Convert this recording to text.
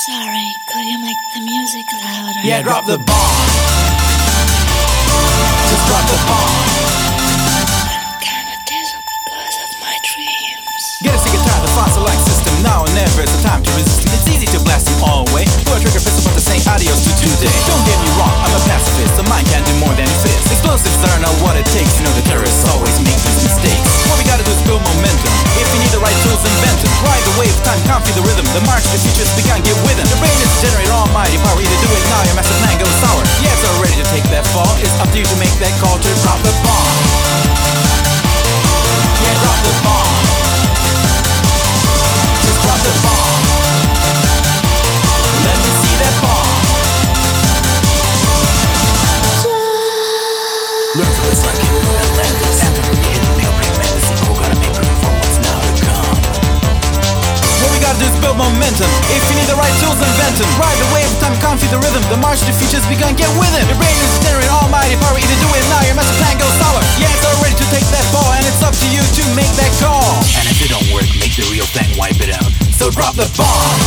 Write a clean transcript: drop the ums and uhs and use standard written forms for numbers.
Sorry, could you make the music louder? Yeah, drop the bomb. Just drop the bomb. I'm kinda dizzy because of my dreams. Get a sick and tired of the fossil-like system. Now or never is the time to resist. It's easy to blast them all away. Pull a trigger pistol from the saying adios to today. Don't get me wrong, I'm a pacifist. The mind can't do more than fist. Explosives are not what it takes. You know the terrorists always make these mistakes. What we gotta do is build momentum. If you need the right tools, invent them. Ride the wave, time can't feel the rhythm. The march to the future's begun, get with them. Your brain is to generate almighty power. Either do it now, your master plan goes sour. Yeah, it's all ready to take that fall. It's up to you to make that call to drop the bomb. Yeah, drop the bomb. Just drop the bomb. Let me see that bomb. Learn from the psychic Atlantis. After the hidden pale brain medicine, who gotta make room for what's now to come. What we gotta do is build momentum. If you need the right tools, invent them. Ride the wave, time can't feel the rhythm. The march to the future's begun, get with it. Your brain is generating almighty power. Either do it now, your master plan goes sour. Yeah, it's all ready to take that ball, and it's up to you to make that call. And if it don't work, make the real thing, wipe it out. So drop the bomb.